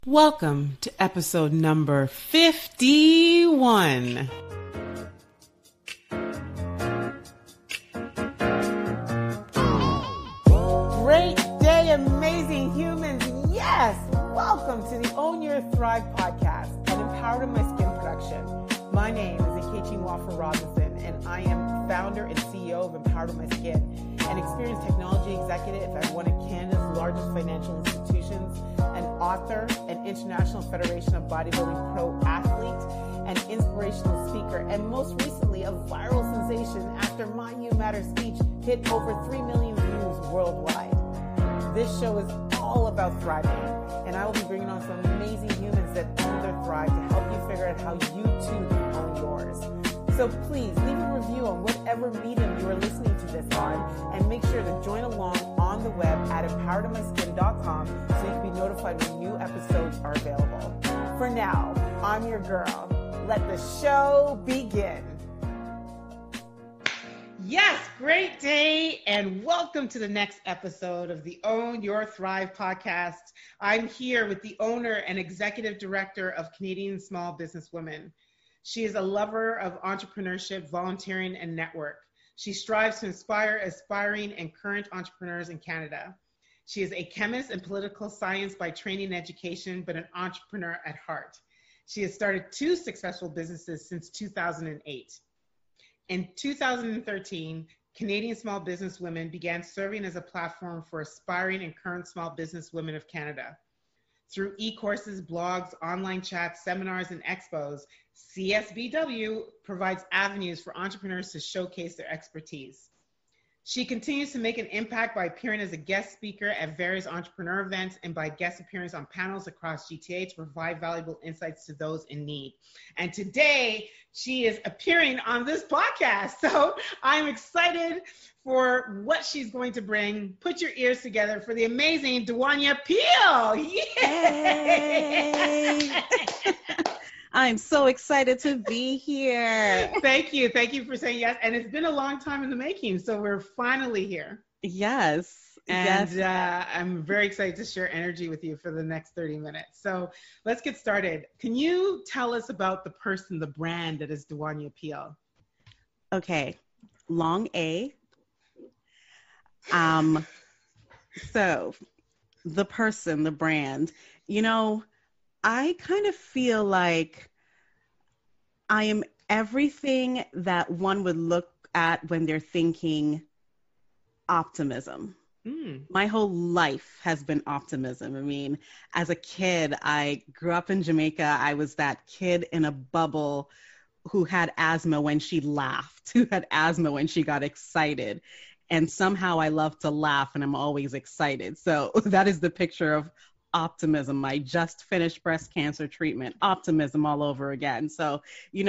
Welcome to episode number 51. Great day, amazing humans. Yes, welcome to the Own Your Thrive podcast, an Empowered in My Skin production. My name is Nkechi Nwafọ-Robinson, and I am founder and CEO of Empowered in My Skin, an experienced technology executive at one of Canada's largest financial institutions, an author, an International Federation of Bodybuilding Pro Athlete, an inspirational speaker, and most recently a viral sensation after my You Matter speech hit over 3 million views worldwide. This show is all about thriving, and I will be bringing on some amazing humans that own their thrive to help you figure out how you too can own yours. So please leave a review on whatever medium you are listening to this on, and make sure to join along on the web at empoweredinmyskin.com so you can be notified when new episodes are available. For now, I'm your girl. Let the show begin. Yes, great day, and welcome to the next episode of the Own Your Thrive podcast. I'm here with the owner and executive director of Canadian Small Business Women. She is a lover of entrepreneurship, volunteering, and network. She strives to inspire aspiring and current entrepreneurs in Canada. She is a chemist in political science by training and education, but an entrepreneur at heart. She has started 2 successful businesses since 2008. In 2013, Canadian Small Business Women began serving as a platform for aspiring and current small business women of Canada. Through e-courses, blogs, online chats, seminars, and expos, CSBW provides avenues for entrepreneurs to showcase their expertise. She continues to make an impact by appearing as a guest speaker at various entrepreneur events and by guest appearance on panels across GTA to provide valuable insights to those in need. And today, she is appearing on this podcast. So I'm excited for what she's going to bring. Put your ears together for the amazing Dwania Peel. Yay! I'm so excited to be here. Thank you. Thank you for saying yes. And it's been a long time in the making, so we're finally here. Yes. And I'm very excited to share energy with you for the next 30 minutes. So let's get started. Can you tell us about the person, the brand that is Dwania Peel? Okay. Long A. So the person, the brand, I kind of feel like I am everything that one would look at when they're thinking optimism. My whole life has been optimism. I mean, as a kid, I grew up in Jamaica. I was that kid in a bubble who had asthma when she laughed, who had asthma when she got excited. And somehow I love to laugh and I'm always excited. So that is the picture of optimism. I just finished breast cancer treatment, optimism all over again. So,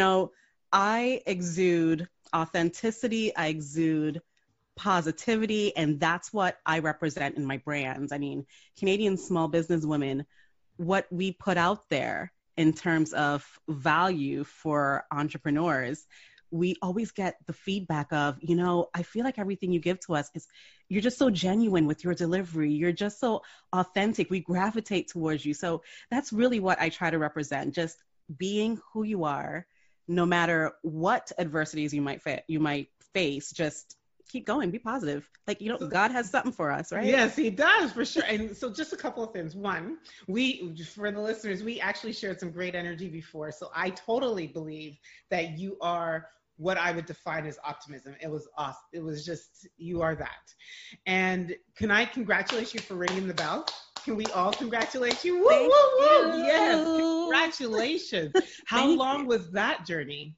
I exude authenticity, I exude positivity, and that's what I represent in my brands. I mean, Canadian Small Business Women, what we put out there in terms of value for entrepreneurs, we always get the feedback of, I feel like everything you give to us is, you're just so genuine with your delivery. You're just so authentic. We gravitate towards you. So that's really what I try to represent, just being who you are, no matter what adversities you might face, just keep going, be positive. Like, God has something for us, right? Yes, he does, for sure. And so just a couple of things. One, for the listeners, we actually shared some great energy before. So I totally believe that you are what I would define as optimism. It was awesome. It was just, you are that. And can I congratulate you for ringing the bell? Can we all congratulate you? Woo, Thank woo, woo. you. Yes, congratulations. How long was that journey?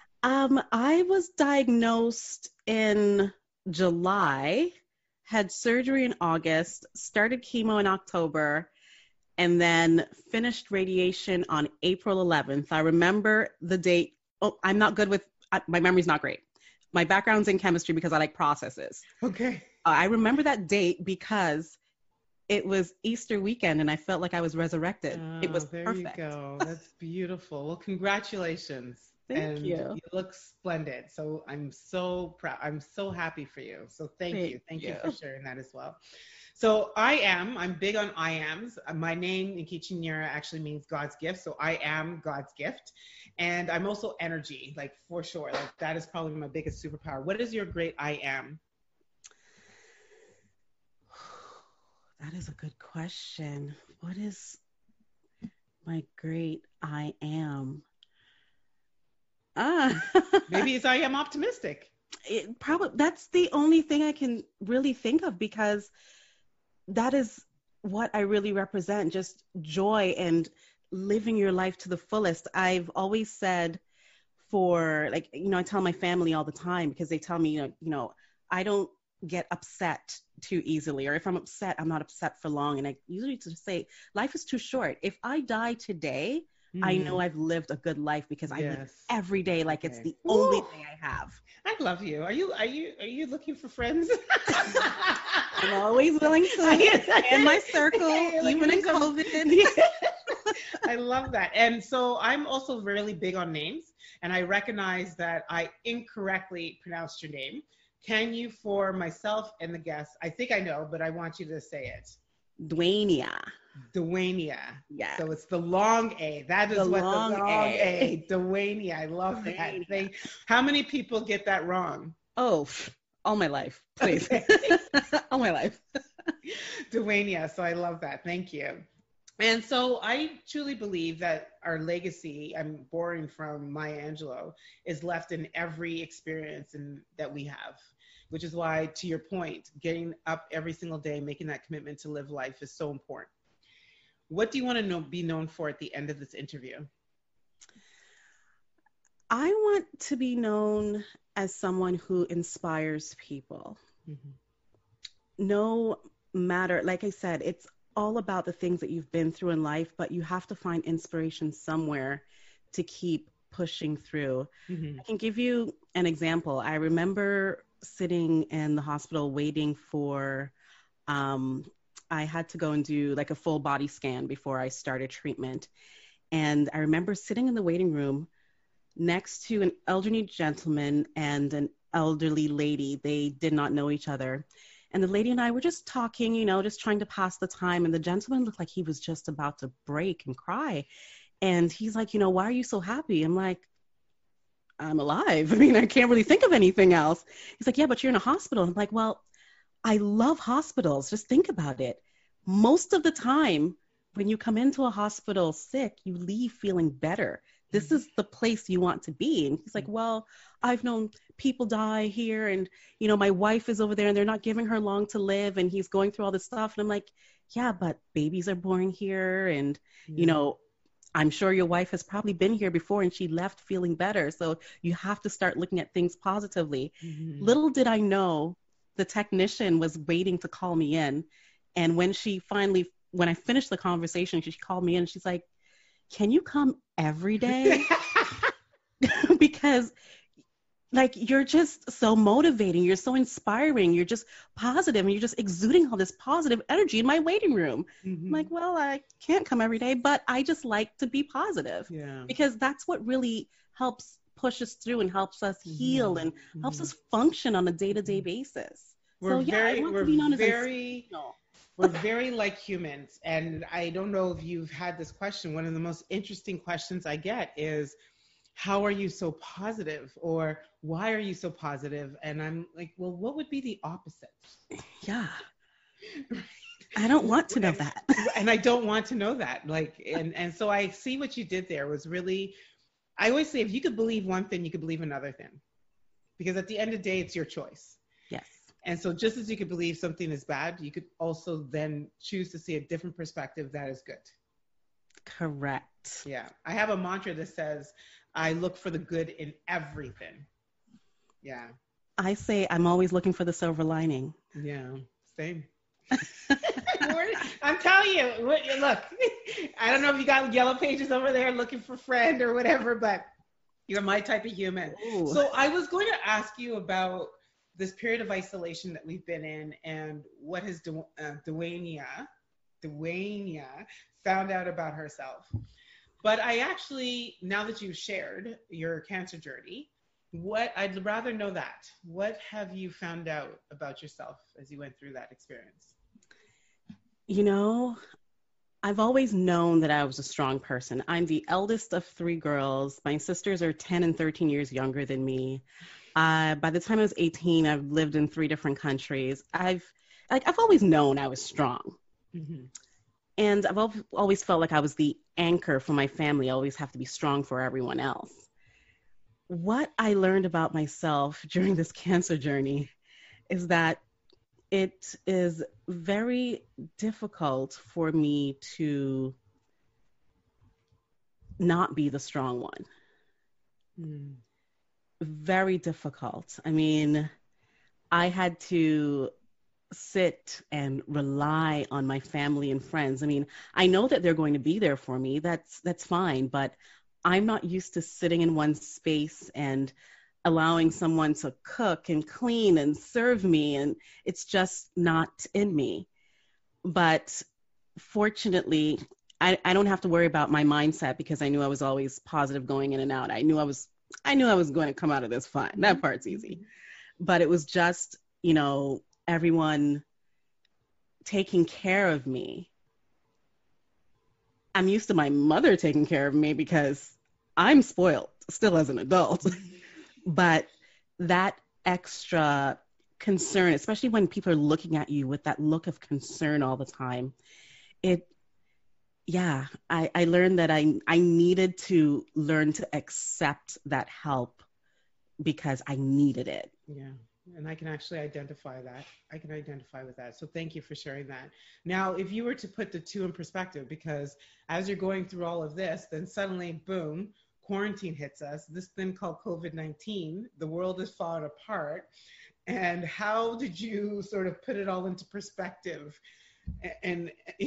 I was diagnosed in July, had surgery in August, started chemo in October, and then finished radiation on April 11th. I remember the date. Oh, I'm not good with, my memory's not great. My background's in chemistry because I like processes. Okay. I remember that date because it was Easter weekend and I felt like I was resurrected. It was perfect. There you go. That's beautiful. Well, congratulations. Thank you. You look splendid. So I'm so proud. I'm so happy for you. So thank you. Thank you for sharing that as well. So I'm big on I ams. My name in Kichinyera actually means God's gift. So I am God's gift. And I'm also energy, like for sure. Like that is probably my biggest superpower. What is your great I am? That is a good question. What is my great I am? Ah, Maybe it's I am optimistic. probably that's the only thing I can really think of because that is what I really represent, just joy and living your life to the fullest. I've always said for like, I tell my family all the time because they tell me, I don't get upset too easily, or if I'm upset, I'm not upset for long. And I usually just say, life is too short. If I die today, I know I've lived a good life because I live every day like it's the only thing I have. I love you. Are you looking for friends? I'm always willing to in my circle, even in COVID. I love that. And so I'm also really big on names, and I recognize that I incorrectly pronounced your name. Can you, for myself and the guests, I think I know, but I want you to say it. Dwaynia. Dwaynia. Yeah. So it's the long A. That is the what long the long A. Dwaynia. I love that. How many people get that wrong? Oh, all my life, please. Okay. All my life. Dwaynia. So I love that. Thank you. And so I truly believe that our legacy, I'm borrowing from Maya Angelou, is left in every experience that we have, which is why, to your point, getting up every single day, making that commitment to live life is so important. What do you want to be known for at the end of this interview? I want to be known as someone who inspires people. Mm-hmm. No matter, like I said, it's all about the things that you've been through in life, but you have to find inspiration somewhere to keep pushing through. Mm-hmm. I can give you an example. I remember sitting in the hospital waiting for, I had to go and do like a full body scan before I started treatment. And I remember sitting in the waiting room next to an elderly gentleman and an elderly lady. They did not know each other. And the lady and I were just talking, just trying to pass the time. And the gentleman looked like he was just about to break and cry. And he's like, why are you so happy? I'm like, I'm alive. I mean, I can't really think of anything else. He's like, yeah, but you're in a hospital. I'm like, well, I love hospitals. Just think about it. Most of the time, when you come into a hospital sick, you leave feeling better. This is the place you want to be. And he's like, well, I've known people die here and, my wife is over there and they're not giving her long to live. And he's going through all this stuff. And I'm like, yeah, but babies are born here. And, I'm sure your wife has probably been here before and she left feeling better. So you have to start looking at things positively. Mm-hmm. Little did I know the technician was waiting to call me in. And when I finished the conversation, she called me in and she's like, can you come every day? Because you're just so motivating. You're so inspiring. You're just positive and you're just exuding all this positive energy in my waiting room. Mm-hmm. I'm like, well, I can't come every day, but I just like to be positive because that's what really helps push us through and helps us heal and helps us function on a day-to-day basis. We're very like humans. And I don't know if you've had this question. One of the most interesting questions I get is, how are you so positive? Or why are you so positive? And I'm like, well, what would be the opposite? Yeah. I don't want to know that. And I don't want to know that. And so I see what you did there was really, I always say, if you could believe one thing, you could believe another thing. Because at the end of the day, it's your choice. Yes. And so just as you could believe something is bad, you could also then choose to see a different perspective that is good. Correct. Yeah. I have a mantra that says, I look for the good in everything. Yeah. I say I'm always looking for the silver lining. Yeah. Same. I'm telling you, look, I don't know if you got yellow pages over there looking for friend or whatever, but you're my type of human. Ooh. So I was going to ask you about this period of isolation that we've been in and what has Dwaynia found out about herself. But I actually, now that you've shared your cancer journey, I'd rather know that. What have you found out about yourself as you went through that experience? You know, I've always known that I was a strong person. I'm the eldest of three girls. My sisters are 10 and 13 years younger than me. By the time I was 18, I've lived in three different countries. I've always known I was strong. Mm-hmm. And always felt like I was the anchor for my family. I always have to be strong for everyone else. What I learned about myself during this cancer journey is that it is very difficult for me to not be the strong one. Mm. Very difficult. I mean, I had to sit and rely on my family and friends. I mean, I know that they're going to be there for me. That's fine, but I'm not used to sitting in one space and allowing someone to cook and clean and serve me, and it's just not in me. But fortunately, I don't have to worry about my mindset because I knew I was always positive going in and out. I knew I was going to come out of this fine. That part's easy. But it was just, everyone taking care of me. I'm used to my mother taking care of me because I'm spoiled still as an adult. But that extra concern, especially when people are looking at you with that look of concern all the time, I learned that I needed to learn to accept that help because I needed it. Yeah. And I can actually identify that. I can identify with that. So thank you for sharing that. Now, if you were to put the two in perspective, because as you're going through all of this, then suddenly, boom, quarantine hits us, this thing called COVID-19, the world is falling apart. And how did you sort of put it all into perspective? And,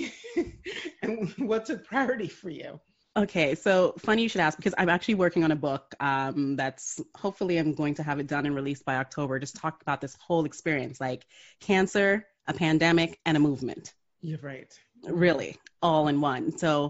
and what's a priority for you? Okay, so funny you should ask because I'm actually working on a book that's hopefully I'm going to have it done and released by October. Just talk about this whole experience, like cancer, a pandemic, and a movement. You're right. Really, all in one. So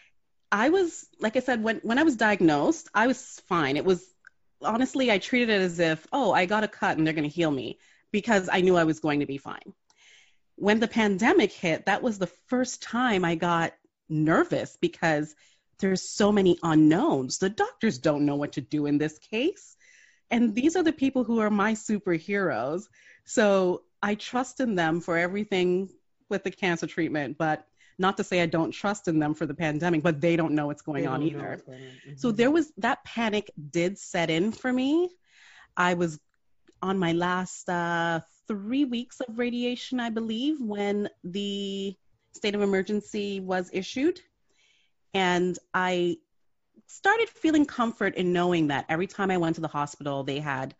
I was, like I said, when I was diagnosed, I was fine. It was honestly, I treated it as if, oh, I got a cut and they're going to heal me because I knew I was going to be fine. When the pandemic hit, that was the first time I got nervous because there's so many unknowns. The doctors don't know what to do in this case. And these are the people who are my superheroes. So I trust in them for everything with the cancer treatment, but not to say I don't trust in them for the pandemic, but they don't know what's going on either. Mm-hmm. So there was that panic did set in for me. I was on my last 3 weeks of radiation, I believe, when the state of emergency was issued. And I started feeling comfort in knowing that every time I went to the hospital, they had,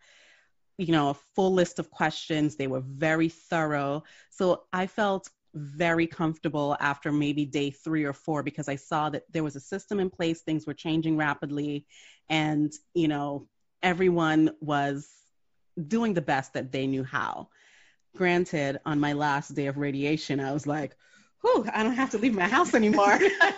a full list of questions. They were very thorough. So I felt very comfortable after maybe day 3 or 4 because I saw that there was a system in place. Things were changing rapidly. And, everyone was doing the best that they knew how. Granted, on my last day of radiation, I was like, whew, I don't have to leave my house anymore.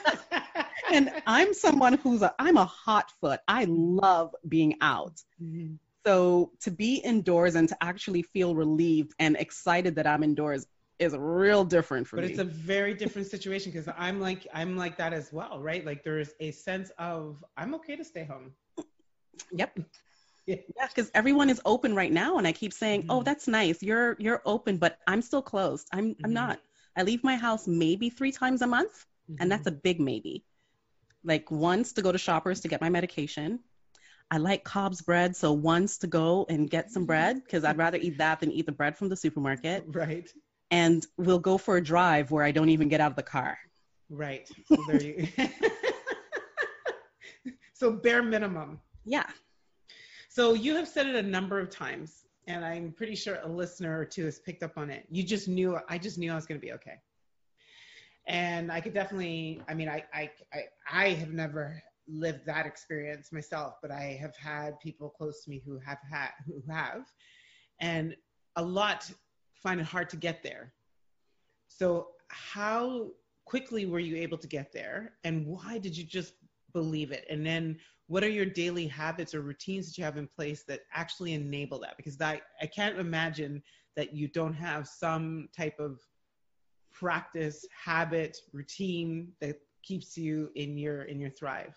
And I'm someone I'm a hot foot. I love being out. Mm-hmm. So to be indoors and to actually feel relieved and excited that I'm indoors is real different for me. But it's a very different situation because I'm like that as well, right? Like there's a sense of I'm okay to stay home. Yep. Yeah, because everyone is open right now, and I keep saying, "Oh, that's nice. You're open, but I'm still closed. I'm not. I leave my house maybe 3 times a month, and that's a big maybe. Like once to go to Shoppers to get my medication. I like Cobb's bread, so once to go and get some bread because I'd rather eat that than eat the bread from the supermarket. Right. And we'll go for a drive where I don't even get out of the car. Right. So there you. So bare minimum. Yeah. So you have said it a number of times, and I'm pretty sure a listener or two has picked up on it. I just knew I was going to be okay. And I could definitely, I have never lived that experience myself, but I have had people close to me who have, and a lot find it hard to get there. So how quickly were you able to get there, and why did you just believe it? And then what are your daily habits or routines that you have in place that actually enable that? Because I can't imagine that you don't have some type of practice, habit, routine that keeps you in your thrive?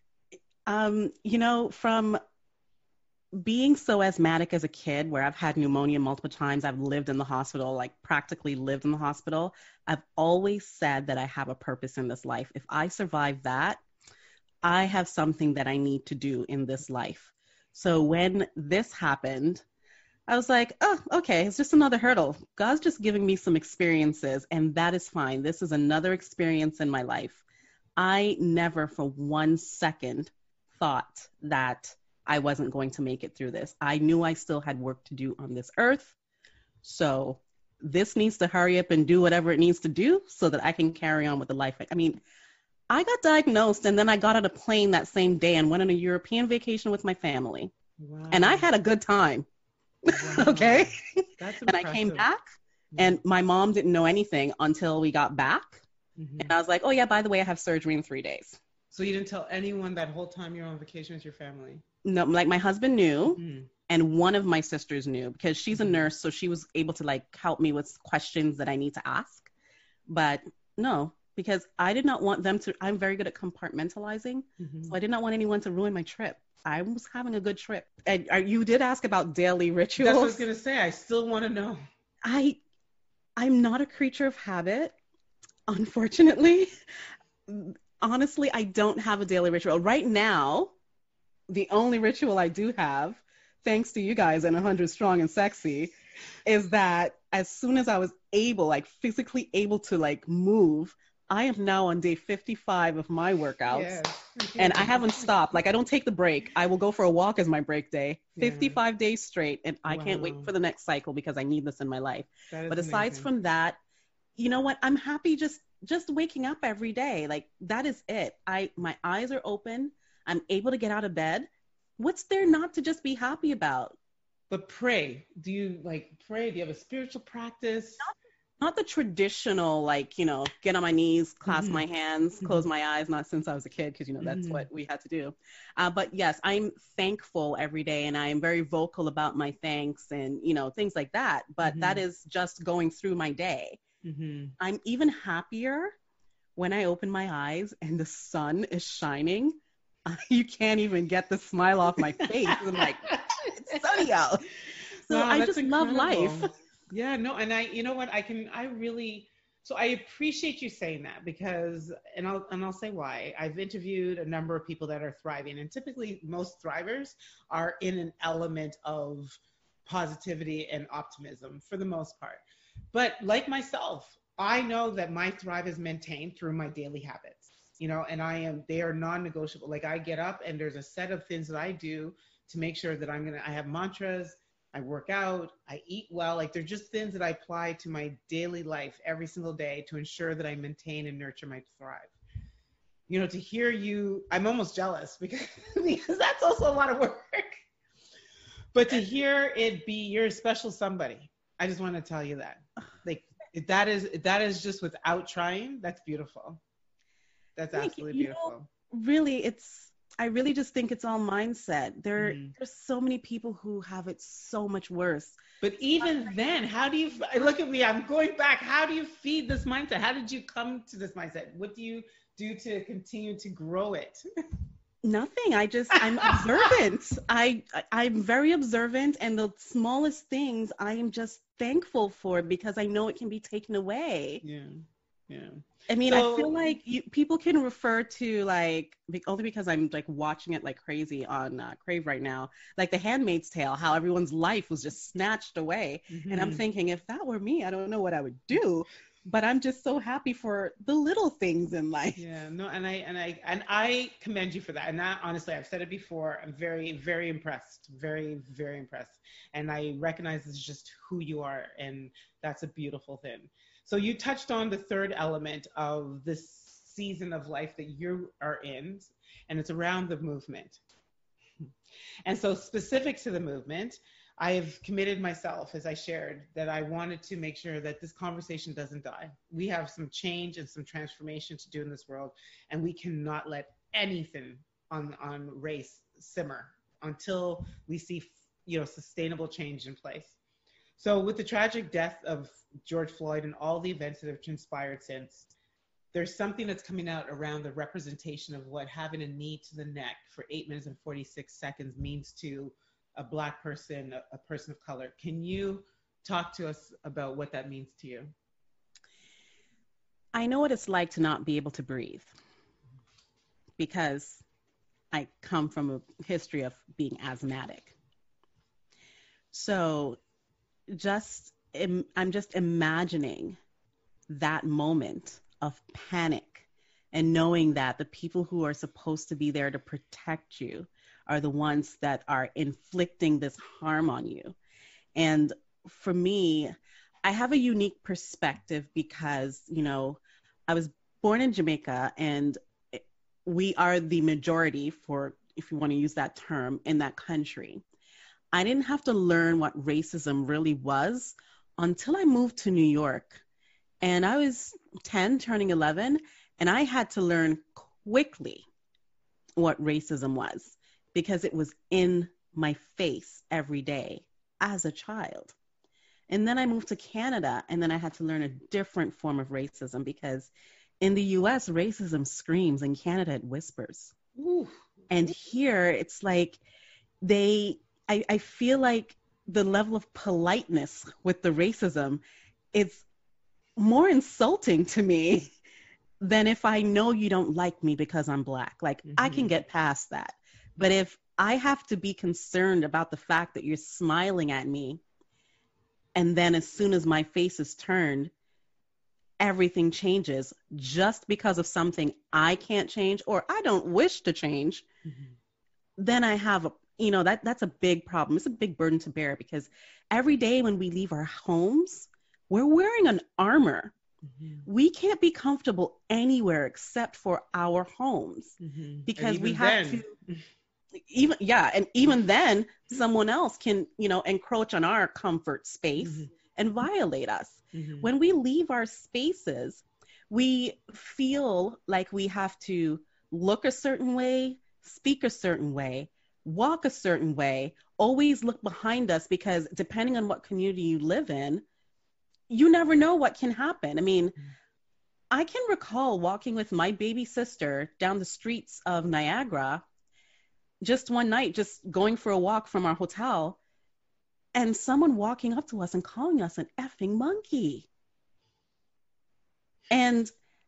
From being so asthmatic as a kid, where I've had pneumonia multiple times, I've lived in the hospital, like practically lived in the hospital. I've always said that I have a purpose in this life. If I survive that, I have something that I need to do in this life. So when this happened, I was like, oh, okay, it's just another hurdle. God's just giving me some experiences, and that is fine. This is another experience in my life. I never for 1 second thought that I wasn't going to make it through this. I knew I still had work to do on this earth. So this needs to hurry up and do whatever it needs to do so that I can carry on with the life. I mean, I got diagnosed and then I got on a plane that same day and went on a European vacation with my family. Wow. And I had a good time. Wow. Okay. That's and I came back and my mom didn't know anything until we got back. Mm-hmm. And I was like, oh yeah, by the way, I have surgery in 3 days. So you didn't tell anyone that whole time you were on vacation with your family? No, like my husband knew, and one of my sisters knew because she's a nurse, so she was able to like help me with questions that I need to ask. But no, because I did not want them to. I'm very good at compartmentalizing, so I did not want anyone to ruin my trip. I was having a good trip. And you did ask about daily rituals. That's what I was gonna say. I still want to know. I'm not a creature of habit, unfortunately. Honestly, I don't have a daily ritual right now. The only ritual I do have, thanks to you guys and 100 Strong and Sexy, is that as soon as I was able, like physically able to like move, I am now on day 55 of my workouts. Yes. And I haven't stopped. Like I don't take the break. I will go for a walk as my break day, 55 days straight. And I can't wait for the next cycle because I need this in my life. But aside from that, you know what? I'm happy just waking up every day. Like that is it. My eyes are open. I'm able to get out of bed. What's there not to just be happy about? But pray. Do you pray? Do you have a spiritual practice? Not the traditional, get on my knees, clasp my hands, close my eyes, not since I was a kid, because, that's what we had to do. But yes, I'm thankful every day, and I am very vocal about my thanks and, things like that. But that is just going through my day. I'm even happier when I open my eyes and the sun is shining. You can't even get the smile off my face. I'm like, it's sunny out. So wow, I just love life. Yeah, no, and you know what, I appreciate you saying that because, and I'll say why. I've interviewed a number of people that are thriving, and typically most thrivers are in an element of positivity and optimism for the most part. But like myself, I know that my thrive is maintained through my daily habits. And they are non-negotiable. Like I get up and there's a set of things that I do to make sure that I have mantras, I work out, I eat well. Like they're just things that I apply to my daily life every single day to ensure that I maintain and nurture my thrive. To hear you, I'm almost jealous because that's also a lot of work. But to hear it be, you're a special somebody. I just want to tell you that. Like that is just without trying, that's beautiful. That's absolutely beautiful. Really, I really just think it's all mindset. There's so many people who have it so much worse. But even then, how do you, look at me, I'm going back. How do you feed this mindset? How did you come to this mindset? What do you do to continue to grow it? Nothing. I'm observant. I'm very observant, and the smallest things I am just thankful for because I know it can be taken away. Yeah. I mean, I feel like people can refer to only because I'm watching it like crazy on Crave right now, like The Handmaid's Tale, how everyone's life was just snatched away. And I'm thinking, if that were me, I don't know what I would do. But I'm just so happy for the little things in life. Yeah, no, and I commend you for that. And that, honestly, I've said it before. I'm very, very impressed. Very, very impressed. And I recognize this is just who you are, and that's a beautiful thing. So you touched on the third element of this season of life that you are in, and it's around the movement. And so specific to the movement, I have committed myself, as I shared, that I wanted to make sure that this conversation doesn't die. We have some change and some transformation to do in this world, and we cannot let anything on race simmer until we see, sustainable change in place. So with the tragic death of George Floyd and all the events that have transpired since, there's something that's coming out around the representation of what having a knee to the neck for 8 minutes and 46 seconds means to a Black person, a person of color. Can you talk to us about what that means to you? I know what it's like to not be able to breathe because I come from a history of being asthmatic. So I'm just imagining that moment of panic and knowing that the people who are supposed to be there to protect you are the ones that are inflicting this harm on you. And for me, I have a unique perspective because, I was born in Jamaica and we are the majority, for, if you want to use that term, in that country. I didn't have to learn what racism really was until I moved to New York. And I was 10, turning 11, and I had to learn quickly what racism was because it was in my face every day as a child. And then I moved to Canada, and then I had to learn a different form of racism because in the US, racism screams. In Canada, it whispers. Ooh. And here, it's like I feel like the level of politeness with the racism is more insulting to me than if I know you don't like me because I'm Black. Like, I can get past that. But if I have to be concerned about the fact that you're smiling at me, and then as soon as my face is turned, everything changes just because of something I can't change or I don't wish to change, then I have that's a big problem. It's a big burden to bear because every day when we leave our homes, we're wearing an armor. We can't be comfortable anywhere except for our homes because we have to even then someone else can, encroach on our comfort space and violate us. When we leave our spaces, we feel like we have to look a certain way, speak a certain way, walk a certain way, always look behind us because depending on what community you live in, you never know what can happen. I mean, I can recall walking with my baby sister down the streets of Niagara just one night, just going for a walk from our hotel, and someone walking up to us and calling us an effing monkey. And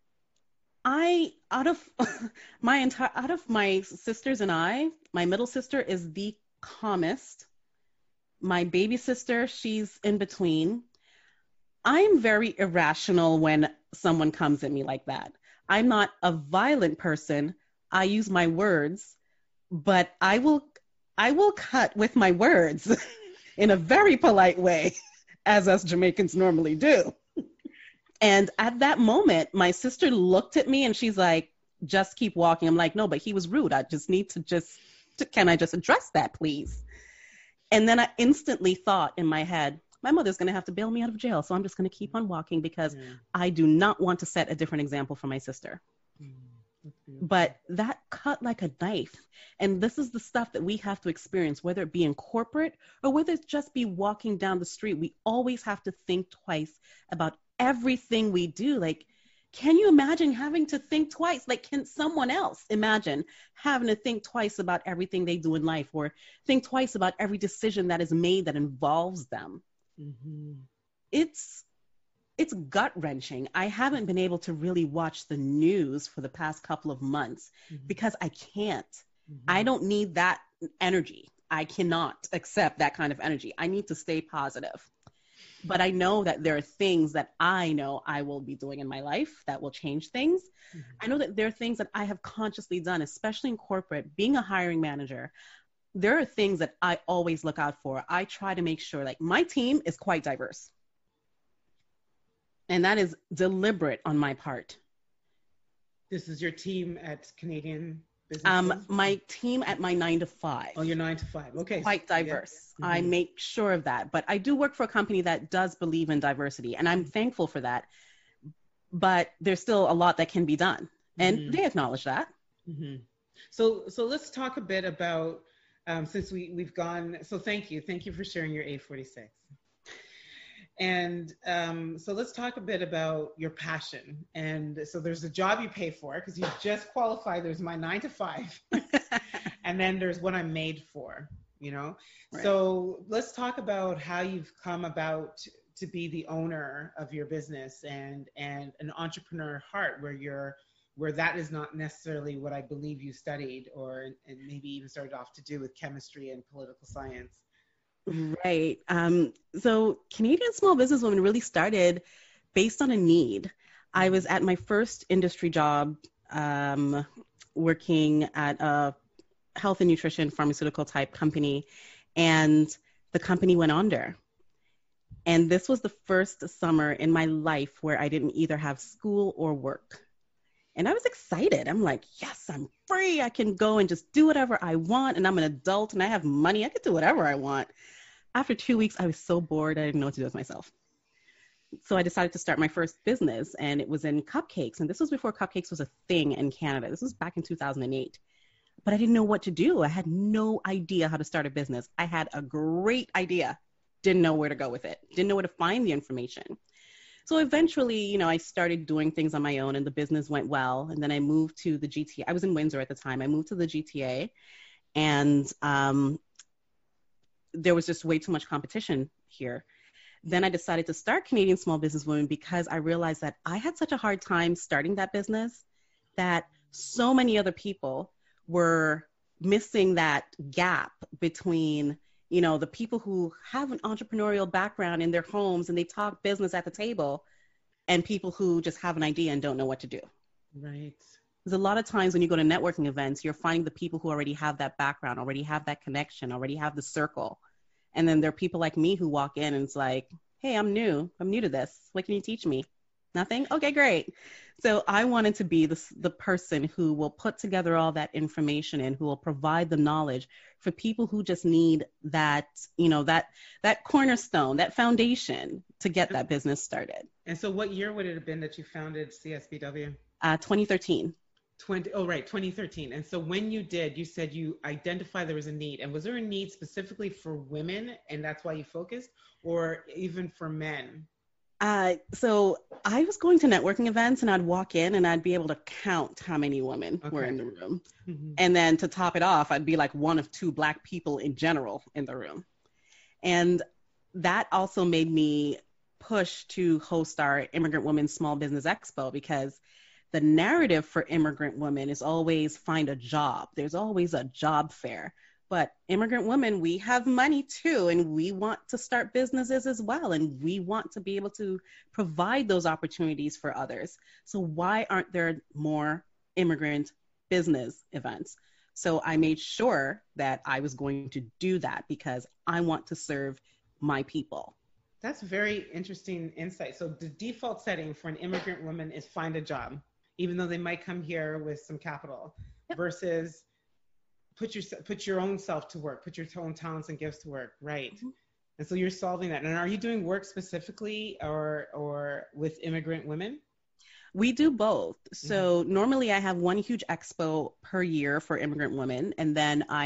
out of my sisters and I, my middle sister is the calmest. My baby sister, she's in between. I'm very irrational when someone comes at me like that. I'm not a violent person. I use my words, but I will cut with my words in a very polite way, as us Jamaicans normally do. And at that moment, my sister looked at me and she's like, just keep walking. I'm like, no, but he was rude. I just need to can I just address that, please? And then I instantly thought in my head, my mother's going to have to bail me out of jail. So I'm just going to keep on walking because I do not want to set a different example for my sister. But that cut like a knife. And this is the stuff that we have to experience, whether it be in corporate or whether it's just be walking down the street. We always have to think twice about everything we do. Like, can you imagine having to think twice? Like, can someone else imagine having to think twice about everything they do in life or think twice about every decision that is made that involves them? It's gut-wrenching. I haven't been able to really watch the news for the past couple of months because I can't. I don't need that energy. I cannot accept that kind of energy. I need to stay positive. But I know that there are things that I know I will be doing in my life that will change things. I know that there are things that I have consciously done, especially in corporate, being a hiring manager. There are things that I always look out for. I try to make sure, like, my team is quite diverse. And that is deliberate on my part. This is your team at Canadian Business? My team at my 9 to 5. Oh, your 9 to 5. Okay. Quite diverse. Yeah. I make sure of that. But I do work for a company that does believe in diversity, and I'm thankful for that. But there's still a lot that can be done, and they acknowledge that. So let's talk a bit about since we've gone. So thank you for sharing your A46. And so let's talk a bit about your passion. And so there's a job you pay for because you just qualified. There's my 9 to 5, and then there's what I'm made for, you know? Right. So let's talk about how you've come about to be the owner of your business and an entrepreneur heart where that is not necessarily what I believe you studied or and maybe even started off to do with chemistry and political science. Right. So Canadian Small Business Women really started based on a need. I was at my first industry job, working at a health and nutrition pharmaceutical type company, and the company went under. And this was the first summer in my life where I didn't either have school or work. And I was excited. I'm like, yes, I'm free. I can go and just do whatever I want. And I'm an adult and I have money. I can do whatever I want. After 2 weeks, I was so bored. I didn't know what to do with myself. So I decided to start my first business, and it was in cupcakes. And this was before cupcakes was a thing in Canada. This was back in 2008. But I didn't know what to do. I had no idea how to start a business. I had a great idea. Didn't know where to go with it. Didn't know where to find the information. So eventually, I started doing things on my own and the business went well. And then I moved to the GTA. I was in Windsor at the time. I moved to the GTA and there was just way too much competition here. Then I decided to start Canadian Small Business Women because I realized that I had such a hard time starting that business that so many other people were missing that gap between the people who have an entrepreneurial background in their homes and they talk business at the table and people who just have an idea and don't know what to do. Right. Because a lot of times when you go to networking events, you're finding the people who already have that background, already have that connection, already have the circle. And then there are people like me who walk in and it's like, hey, I'm new to this. What can you teach me? Nothing? Okay, great. So I wanted to be the person who will put together all that information and who will provide the knowledge for people who just need that, that cornerstone, that foundation to get that business started. And so what year would it have been that you founded CSBW? 2013. 2013. And so when you did, you said you identified there was a need. And was there a need specifically for women and that's why you focused, or even for men? So I was going to networking events and I'd walk in and I'd be able to count how many women were in the room. Mm-hmm. And then to top it off, I'd be like one of two Black people in general in the room. And that also made me push to host our Immigrant Women Small Business Expo because the narrative for immigrant women is always find a job. There's always a job fair. But immigrant women, we have money too, and we want to start businesses as well, and we want to be able to provide those opportunities for others. So why aren't there more immigrant business events? So I made sure that I was going to do that because I want to serve my people. That's very interesting insight. So the default setting for an immigrant woman is find a job, even though they might come here with some capital, yep. Versus put your own self to work, put your own talents and gifts to work, right? Mm-hmm. And so you're solving that. And are you doing work specifically or with immigrant women? We do both. So normally I have one huge expo per year for immigrant women. And then I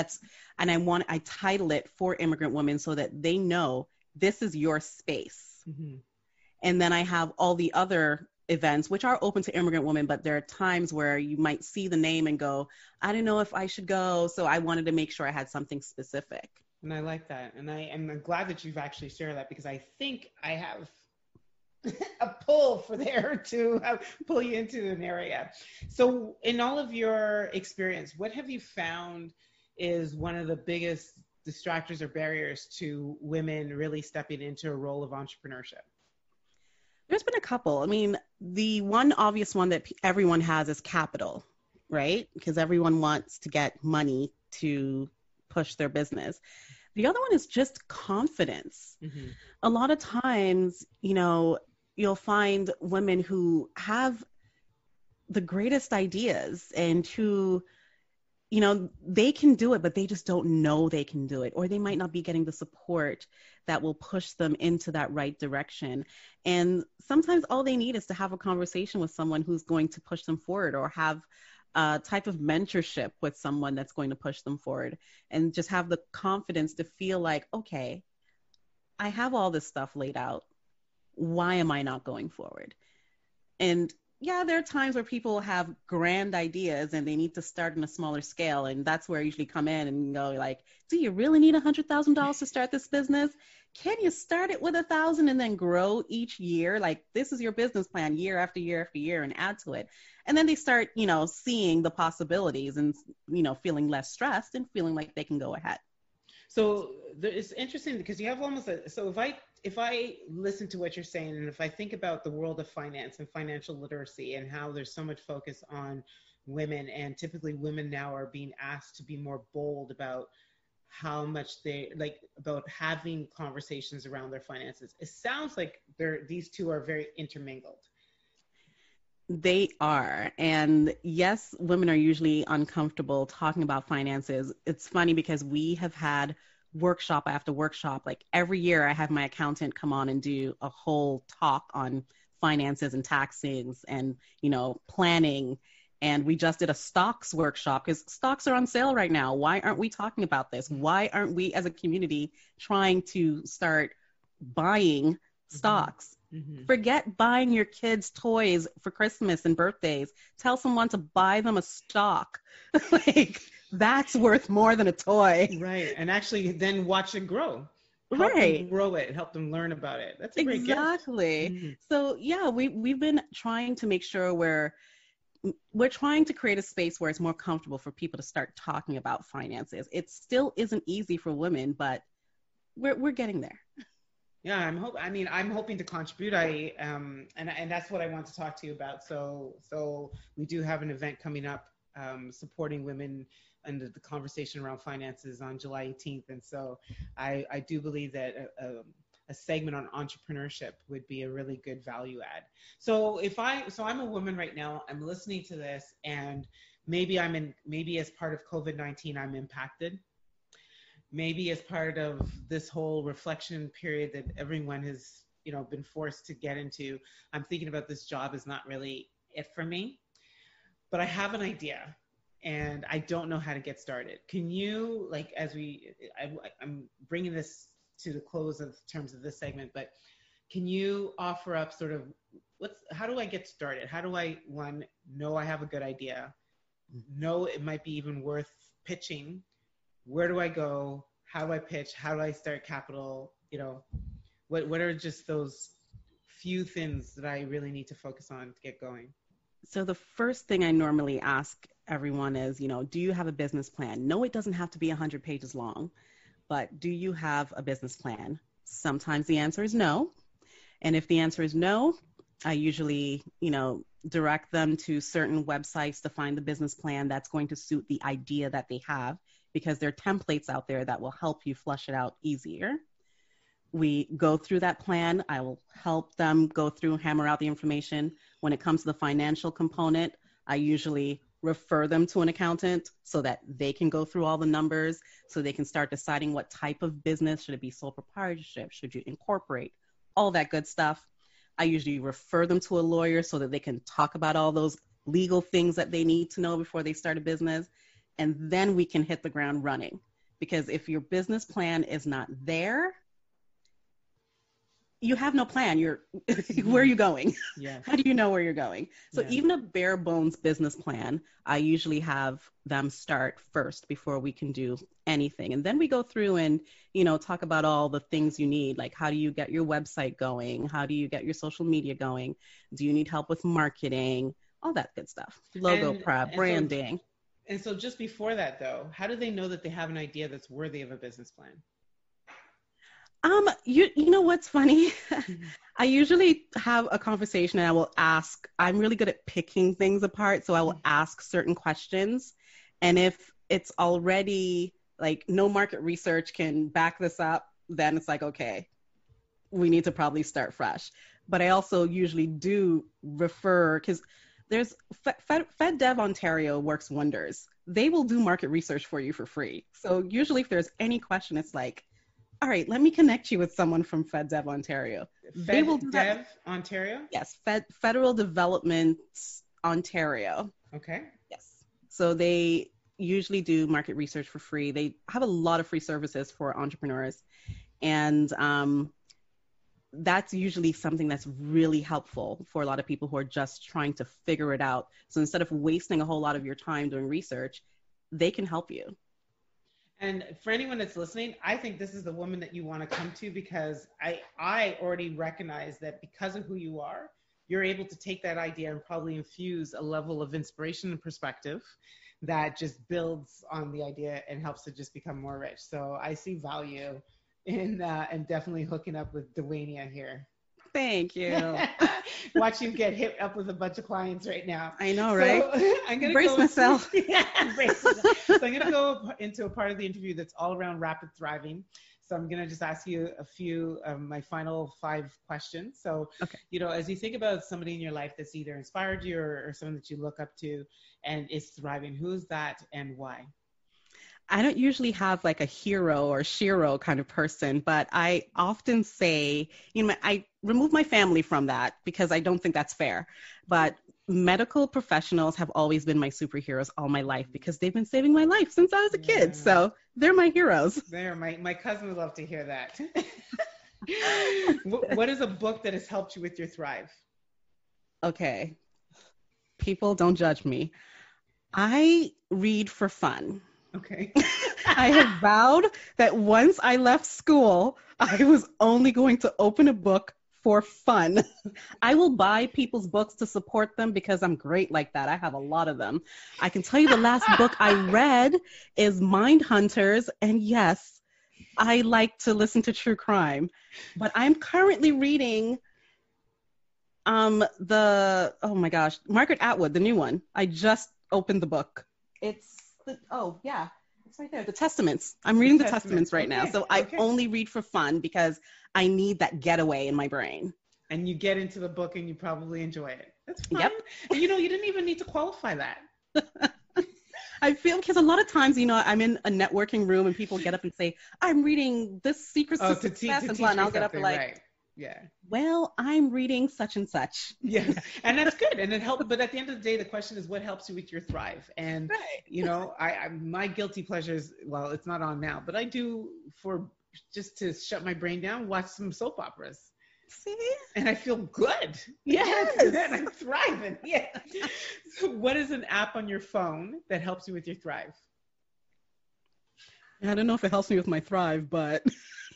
title it for immigrant women so that they know this is your space. Mm-hmm. And then I have all the other events, which are open to immigrant women, but there are times where you might see the name and go, I don't know if I should go. So I wanted to make sure I had something specific. And I like that. And I'm glad that you've actually shared that because I think I have a pull for there to pull you into an area. So in all of your experience, what have you found is one of the biggest distractors or barriers to women really stepping into a role of entrepreneurship? There's been a couple. I mean, the one obvious one that everyone has is capital, right? Because everyone wants to get money to push their business. The other one is just confidence. Mm-hmm. A lot of times, you'll find women who have the greatest ideas and who, they can do it, but they just don't know they can do it, or they might not be getting the support that will push them into that right direction. And sometimes all they need is to have a conversation with someone who's going to push them forward, or have a type of mentorship with someone that's going to push them forward, and just have the confidence to feel like, okay, I have all this stuff laid out. Why am I not going forward? And yeah, there are times where people have grand ideas and they need to start on a smaller scale. And that's where I usually come in and go like, do you really need $100,000 to start this business? Can you start it with 1,000 and then grow each year? Like this is your business plan year after year after year and add to it. And then they start, seeing the possibilities and, feeling less stressed and feeling like they can go ahead. So it's interesting because you have almost so if I listen to what you're saying, and if I think about the world of finance and financial literacy and how there's so much focus on women, and typically women now are being asked to be more bold about how much they like about having conversations around their finances. It sounds like these two are very intermingled. They are. And yes, women are usually uncomfortable talking about finances. It's funny because we have had workshop after workshop. Like every year I have my accountant come on and do a whole talk on finances and taxes and, planning. And we just did a stocks workshop because stocks are on sale right now. Why aren't we talking about this? Why aren't we as a community trying to start buying stocks? Mm-hmm. Forget buying your kids toys for Christmas and birthdays. Tell someone to buy them a stock. Like that's worth more than a toy. Right. And actually then watch it grow. Help them grow it, help them learn about it. That's a great gift. Exactly. Mm-hmm. So yeah, we've been trying to make sure we're trying to create a space where it's more comfortable for people to start talking about finances. It still isn't easy for women, but we're getting there. Yeah, I'm hoping to contribute. And that's what I want to talk to you about. So we do have an event coming up supporting women under the conversation around finances on July 18th. And so I do believe that a segment on entrepreneurship would be a really good value add. So I'm a woman right now, I'm listening to this, and maybe as part of COVID-19, I'm impacted. Maybe as part of this whole reflection period that everyone has, been forced to get into, I'm thinking about this job is not really it for me, but I have an idea and I don't know how to get started. Can you, I'm bringing this to the close of terms of this segment, but can you offer up sort of how do I get started? How do I, one, know I have a good idea, know it might be even worth pitching? Where do I go? How do I pitch? How do I start capital? What are just those few things that I really need to focus on to get going? So the first thing I normally ask everyone is, do you have a business plan? No, it doesn't have to be 100 pages long, but do you have a business plan? Sometimes the answer is no. And if the answer is no, I usually, direct them to certain websites to find the business plan that's going to suit the idea that they have, because there are templates out there that will help you flush it out easier. We go through that plan. I will help them go through, hammer out the information. When it comes to the financial component, I usually refer them to an accountant so that they can go through all the numbers, so they can start deciding what type of business. Should it be sole proprietorship? Should you incorporate? All that good stuff. I usually refer them to a lawyer so that they can talk about all those legal things that they need to know before they start a business. And then we can hit the ground running. Because if your business plan is not there, you have no plan. Where are you going? Yes. How do you know where you're going? So yes. Even a bare bones business plan, I usually have them start first before we can do anything. And then we go through and, talk about all the things you need. Like, how do you get your website going? How do you get your social media going? Do you need help with marketing? All that good stuff. Logo prep, branding. And so just before that, though, how do they know that they have an idea that's worthy of a business plan? You know what's funny? I usually have a conversation and I will ask, I'm really good at picking things apart. So I will ask certain questions. And if it's already like no market research can back this up, then it's like, okay, we need to probably start fresh. But I also usually do refer, because there's FedDev Ontario works wonders. They will do market research for you for free. So usually if there's any question, it's like, all right, let me connect you with someone from FedDev Ontario. They will do that. FedDev Ontario? Yes, Federal Development Ontario. Okay. Yes. So they usually do market research for free. They have a lot of free services for entrepreneurs. And that's usually something that's really helpful for a lot of people who are just trying to figure it out. So instead of wasting a whole lot of your time doing research, they can help you. And for anyone that's listening, I think this is the woman that you want to come to, because I already recognize that because of who you are, you're able to take that idea and probably infuse a level of inspiration and perspective that just builds on the idea and helps it just become more rich. So I see value in definitely hooking up with Dwania here. Thank you. Watch you get hit up with a bunch of clients right now. I know, right? I'm gonna brace myself. Brace myself. So I'm gonna go into a part of the interview that's all around rapid thriving. So I'm gonna just ask you a few of my final 5 questions. So, okay. As you think about somebody in your life that's either inspired you or someone that you look up to and is thriving, who's that and why? I don't usually have like a hero or shero kind of person, but I often say, I remove my family from that because I don't think that's fair. But medical professionals have always been my superheroes all my life because they've been saving my life since I was a kid. So they're my heroes. My cousin would love to hear that. What is a book that has helped you with your thrive? Okay. People, don't judge me. I read for fun. Okay. I have vowed that once I left school, I was only going to open a book for fun. I will buy people's books to support them because I'm great like that. I have a lot of them. I can tell you the last book I read is Mindhunters. And yes, I like to listen to true crime, but I'm currently reading oh my gosh, Margaret Atwood, the new one. I just opened the book. It's right there. The Testaments. I'm reading the Testaments right now. So I only read for fun because I need that getaway in my brain. And you get into the book and you probably enjoy it. That's fine. Yep. And you didn't even need to qualify that. I feel because a lot of times, I'm in a networking room and people get up and say, I'm reading this Secrets to Success and I'll get up and like, right. Yeah. Well, I'm reading such and such. Yeah. And that's good. And it helps. But at the end of the day, the question is what helps you with your thrive? And, I my guilty pleasures, well, it's not on now, but I do for just to shut my brain down, watch some soap operas. See? And I feel good. Yes. And I'm thriving. Yeah. So what is an app on your phone that helps you with your thrive? I don't know if it helps me with my thrive, but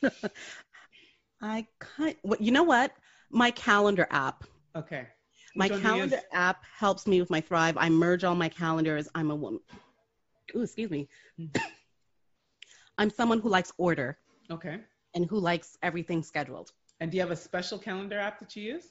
you know what? My calendar app. Okay. My calendar app helps me with my thrive. I merge all my calendars. I'm a woman. Ooh, excuse me. I'm someone who likes order. Okay. And who likes everything scheduled. And do you have a special calendar app that you use?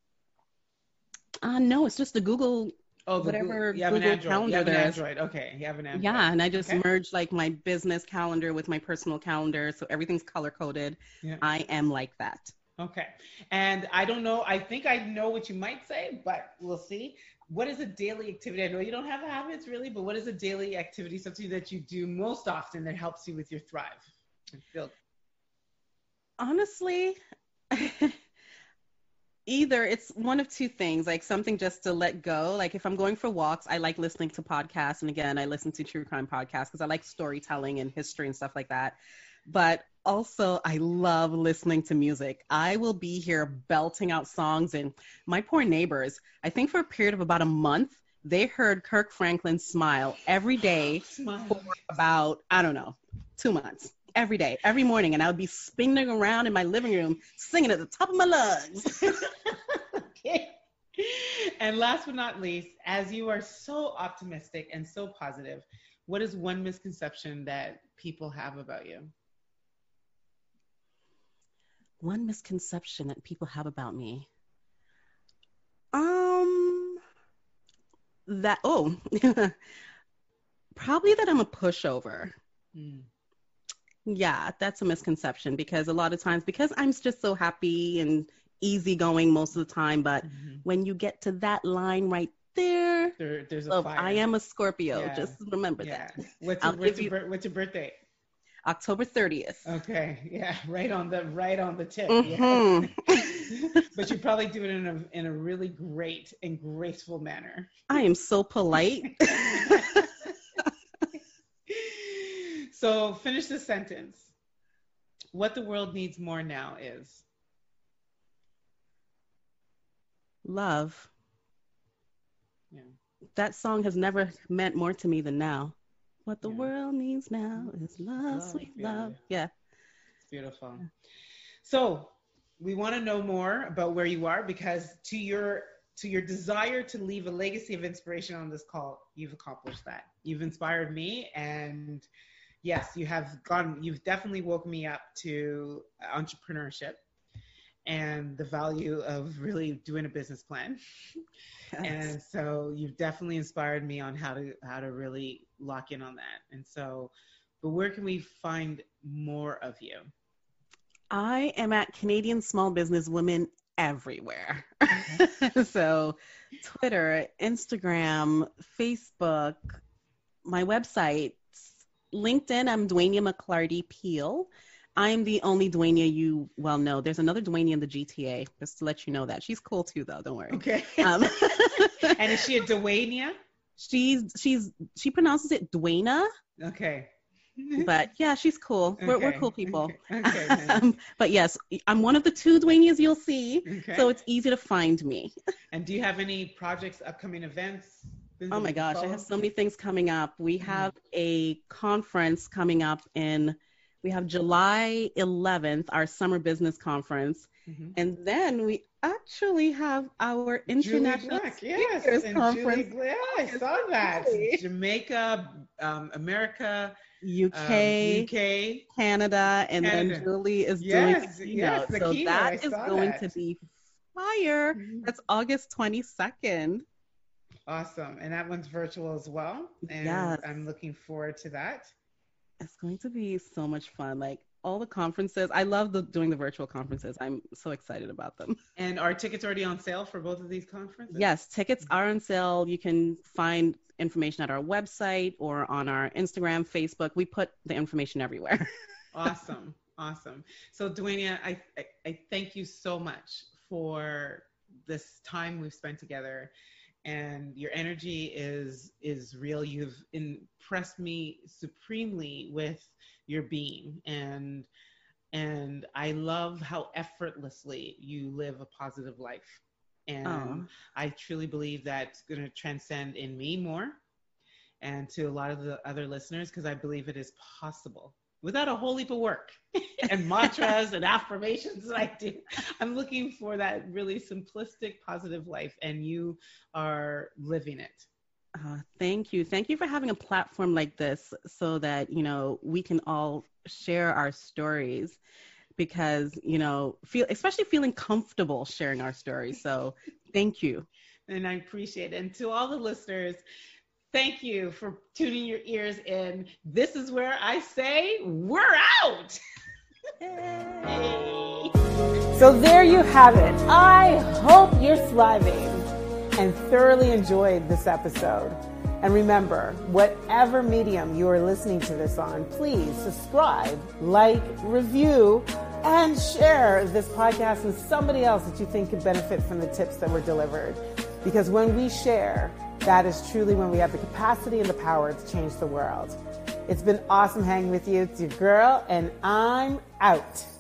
No, it's just the Google. Oh, whatever you have Google an Android. calendar You have an there is. Android. Okay, you have an Android. Yeah, and I just merge like my business calendar with my personal calendar, so everything's color coded. Yeah. I am like that. Okay, and I don't know. I think I know what you might say, but we'll see. What is a daily activity? I know you don't have habits really, but what is a daily activity, something that you do most often that helps you with your thrive? Honestly, either it's one of two things, like something just to let go. Like if I'm going for walks, I like listening to podcasts. And again, I listen to true crime podcasts because I like storytelling and history and stuff like that. But also I love listening to music. I will be here belting out songs, and my poor neighbors, I think for a period of about a month, they heard Kirk Franklin's Smile every day for about, 2 months. Every day, every morning, and I would be spinning around in my living room, singing at the top of my lungs. Okay. And last but not least, as you are so optimistic and so positive, what is one misconception that people have about you? One misconception that people have about me? Probably that I'm a pushover. Yeah, that's a misconception because a lot of times, because I'm just so happy and easygoing most of the time, but when you get to that line right there's a fire. I am a Scorpio. Yeah. Just remember that. What's your birthday? October 30th. Okay. Yeah. Right on the tip. Yeah. But you probably do it in a really great and graceful manner. I am so polite. So finish the sentence. what the world needs more now is? Love. Yeah. That song has never meant more to me than now. What the world needs now is love, sweet love. Yeah. It's beautiful. So we want to know more about where you are, because to your desire to leave a legacy of inspiration on this call, you've accomplished that. You've inspired me, and yes, you've definitely woken me up to entrepreneurship and the value of really doing a business plan. Yes. And so you've definitely inspired me on how to really lock in on that. And so, but where can we find more of you? I am at Canadian Small Business Women everywhere. So Twitter, Instagram, Facebook, my website, LinkedIn, I'm Dwania McClarty Peel. I'm the only Dwania you well know. There's another Dwania in the GTA, just to let you know that. She's cool too, though. Don't worry. Okay. And is she a Dwania? She pronounces it Dwana. Okay. But yeah, she's cool. Okay. We're cool people. Okay. But yes, I'm one of the 2 Dwanias you'll see, okay. So it's easy to find me. And do you have any projects, upcoming events? Oh my gosh, I have so many things coming up. We have a conference coming up we have July 11th, our summer business conference. Mm-hmm. And then we actually have our international speakers conference. I saw that. Jamaica, America, UK, Canada, and then Julie is doing the keynote. So that is going to be fire. Mm-hmm. That's August 22nd. Awesome. And that one's virtual as well. And yes. I'm looking forward to that. It's going to be so much fun. Like all the conferences, I love doing the virtual conferences. I'm so excited about them. And are tickets already on sale for both of these conferences? Yes, tickets are on sale. You can find information at our website or on our Instagram, Facebook. We put the information everywhere. Awesome. So Dwania, I thank you so much for this time we've spent together. And your energy is real. You've impressed me supremely with your being, and I love how effortlessly you live a positive life. And I truly believe that's going to transcend in me more, and to a lot of the other listeners, because I believe it is possible without a whole heap of work and mantras and affirmations that I do. I'm looking for that really simplistic, positive life, and you are living it. Thank you. Thank you for having a platform like this so that, we can all share our stories, because, especially feeling comfortable sharing our stories. So thank you. And I appreciate it. And to all the listeners, thank you for tuning your ears in. This is where I say we're out. Hey. So there you have it. I hope you're thriving and thoroughly enjoyed this episode. And remember, whatever medium you are listening to this on, please subscribe, like, review, and share this podcast with somebody else that you think could benefit from the tips that were delivered. Because when we share, that is truly when we have the capacity and the power to change the world. It's been awesome hanging with you. It's your girl, and I'm out.